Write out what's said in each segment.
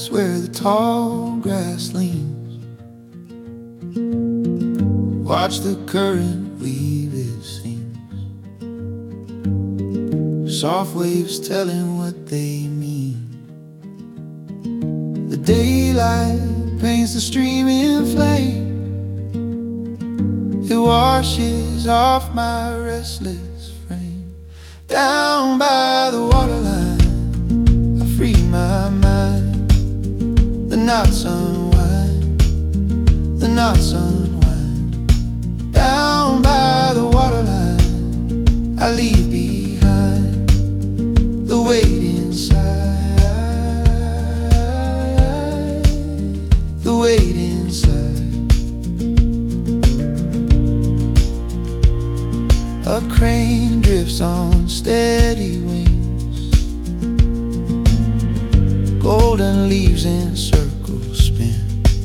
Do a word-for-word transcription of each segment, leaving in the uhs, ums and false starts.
nights where the tall grass leans, watch the current weave its seams, soft waves telling what they mean. The daylight paints the stream in flame, it washes off my restless frame. Down by the waterline, I free my mind. The knots unwind, the knots unwind. Down by the waterline, I leave behind the weight inside, the weight inside. A crane drifts on steady wings, golden leaves in circles spin,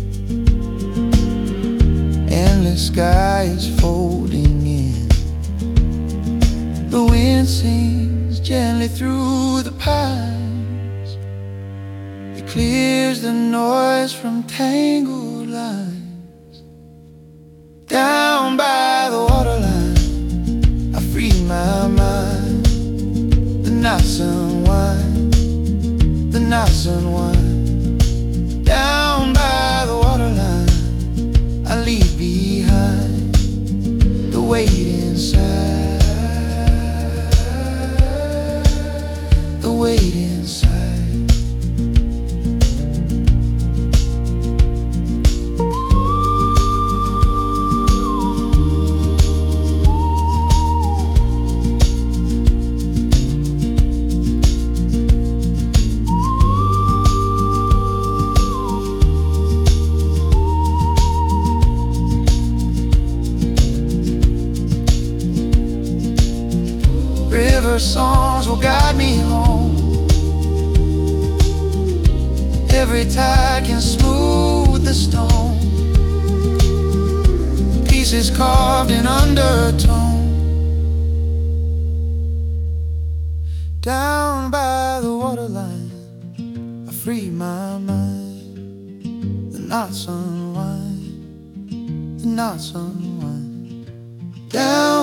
endless sky is folding in. The wind sings gently through the pines, it clears the noise from tangled lines. Down by the waterline, I free my mind. The knots unwind, the knots unwind. Down by the waterline, I leave behind the weight inside, the weight inside. River songs will guide me home, every tide can smooth the stone, pieces carved in undertone. Down by the waterline, I free my mind. The knots unwind, the knots unwind. Down